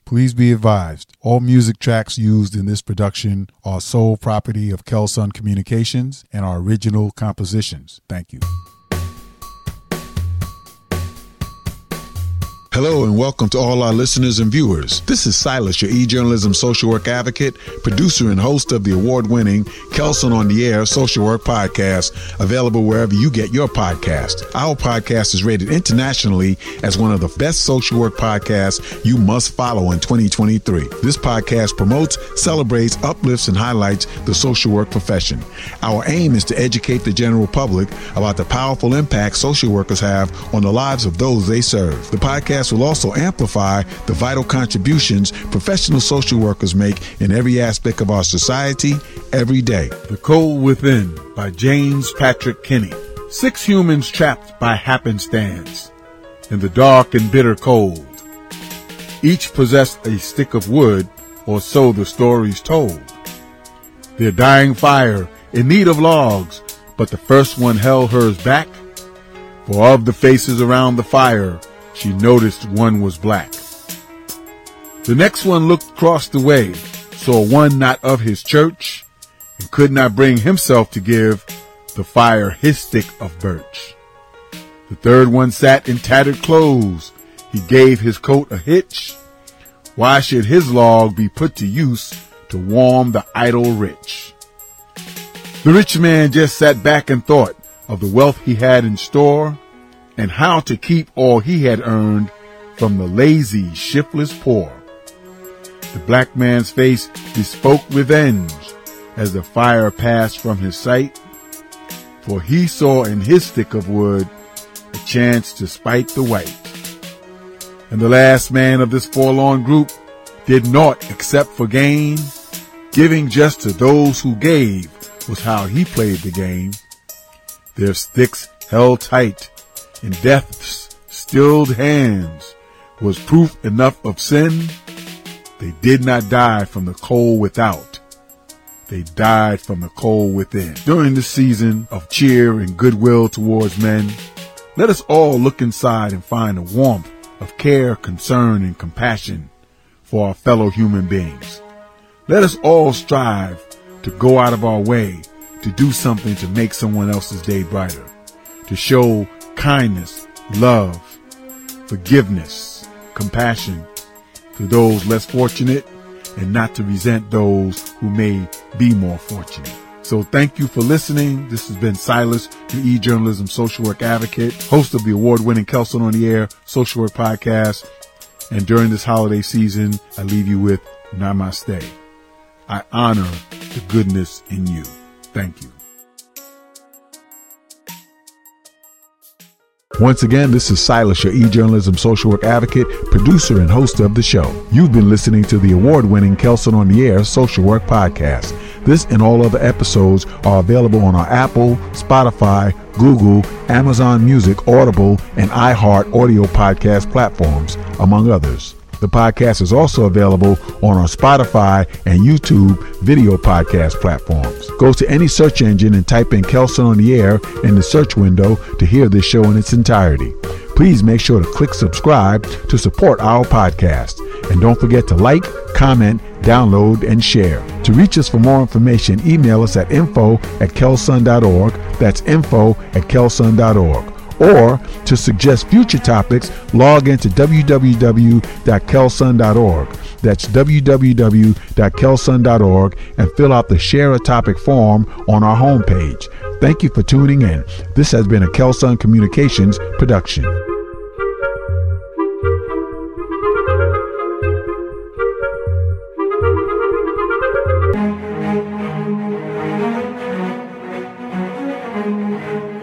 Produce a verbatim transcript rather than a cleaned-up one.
Please be advised, all music tracks used in this production are sole property of Kelsun Communications and are original compositions. Thank you. Hello and welcome to all our listeners and viewers. This is Silas, your e-journalism social work advocate, producer and host of the award-winning Kelsun on the Air social work podcast, available wherever you get your podcast. Our podcast is rated internationally as one of the best social work podcasts you must follow in twenty twenty-three. This podcast promotes, celebrates, uplifts, and highlights the social work profession. Our aim is to educate the general public about the powerful impact social workers have on the lives of those they serve. The podcast will also amplify the vital contributions professional social workers make in every aspect of our society every day. The Cold Within by James Patrick Kinney. Six humans trapped by happenstance in the dark and bitter cold. Each possessed a stick of wood, or so the story's told. Their dying fire in need of logs, but the first one held hers back. For of the faces around the fire, she noticed one was black. The next one looked across the way, saw one not of his church, and could not bring himself to give the fire his stick of birch. The third one sat in tattered clothes. He gave his coat a hitch. Why should his log be put to use to warm the idle rich? The rich man just sat back and thought of the wealth he had in store, and how to keep all he had earned from the lazy, shiftless poor. The black man's face bespoke revenge as the fire passed from his sight, for he saw in his stick of wood a chance to spite the white. And the last man of this forlorn group did naught except for gain. Giving just to those who gave was how he played the game. Their sticks held tight in death's stilled hands was proof enough of sin. They did not die from the cold without. They died from the cold within. During this season of cheer and goodwill towards men, let us all look inside and find a warmth of care, concern, and compassion for our fellow human beings. Let us all strive to go out of our way to do something to make someone else's day brighter, to show kindness, love, forgiveness, compassion to those less fortunate, and not to resent those who may be more fortunate. So thank you for listening. This has been Silas, your e-journalism social work advocate, host of the award-winning Kelsun on the Air social work podcast. And during this holiday season, I leave you with Namaste. I honor the goodness in you. Thank you. Once again, this is Silas, your e-journalism social work advocate, producer and host of the show. You've been listening to the award-winning Kelsun on the Air social work podcast. This and all other episodes are available on our Apple, Spotify, Google, Amazon Music, Audible, and iHeart audio podcast platforms, among others. The podcast is also available on our Spotify and YouTube video podcast platforms. Go to any search engine and type in Kelsun on the Air in the search window to hear this show in its entirety. Please make sure to click subscribe to support our podcast. And don't forget to like, comment, download, and share. To reach us for more information, email us at info at kelsun dot org. That's info at kelsun dot org. Or to suggest future topics, log into w w w dot kelsun dot org. That's w w w dot kelsun dot org and fill out the Share a Topic form on our homepage. Thank you for tuning in. This has been a Kelsun Communications production. Thank you.